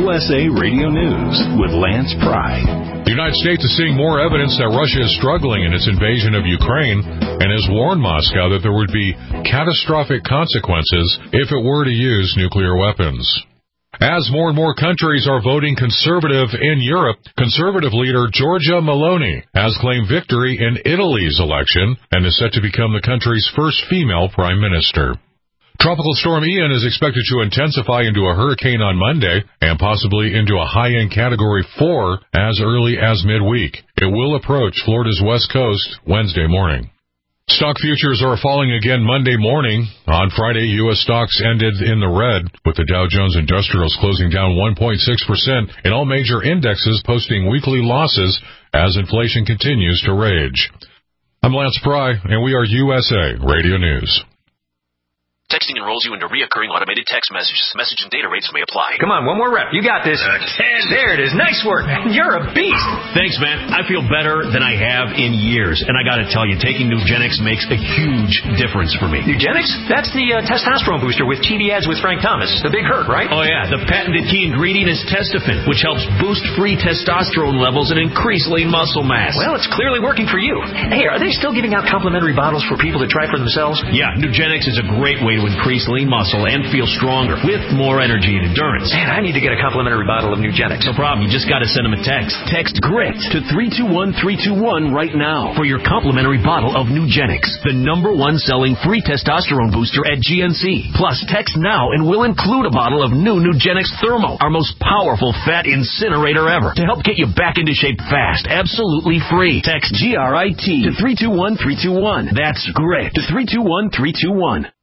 USA Radio News with Lance Pry. The United States is seeing more evidence that Russia is struggling in its invasion of Ukraine and has warned Moscow that there would be catastrophic consequences if it were to use nuclear weapons. As more and more countries are voting conservative in Europe, conservative leader Giorgia Meloni has claimed victory in Italy's election and is set to become the country's first female prime minister. Tropical storm Ian is expected to intensify into a hurricane on Monday and possibly into a high-end Category 4 as early as midweek. It will approach Florida's west coast Wednesday morning. Stock futures are falling again Monday morning. On Friday, U.S. stocks ended in the red, with the Dow Jones Industrials closing down 1.6% and all major indexes posting weekly losses as inflation continues to rage. I'm Lance Pry, and we are USA Radio News. Texting enrolls you into reoccurring automated text messages. Message and data rates may apply. Come on, one more rep. You got this. 10. There it is. Nice work. You're a beast. Thanks, man. I feel better than I have in years. And I got to tell you, taking Nugenix makes a huge difference for me. Nugenix? That's the testosterone booster with TV ads with Frank Thomas. The big hurt, right? Oh, yeah. The patented key ingredient is Testofen, which helps boost free testosterone levels and increase lean muscle mass. Well, it's clearly working for you. Hey, are they still giving out complimentary bottles for people to try for themselves? Yeah, Nugenix is a great way to increase lean muscle and feel stronger with more energy and endurance. Man, I need to get a complimentary bottle of Nugenix. No problem. You just got to send them a text. Text GRIT to 321321 right now for your complimentary bottle of Nugenix, the #1 selling free testosterone booster at GNC. Plus, text now and we'll include a bottle of new Nugenix Thermo, our most powerful fat incinerator ever, to help get you back into shape fast, absolutely free. Text GRIT to 321321. That's GRIT to 321321.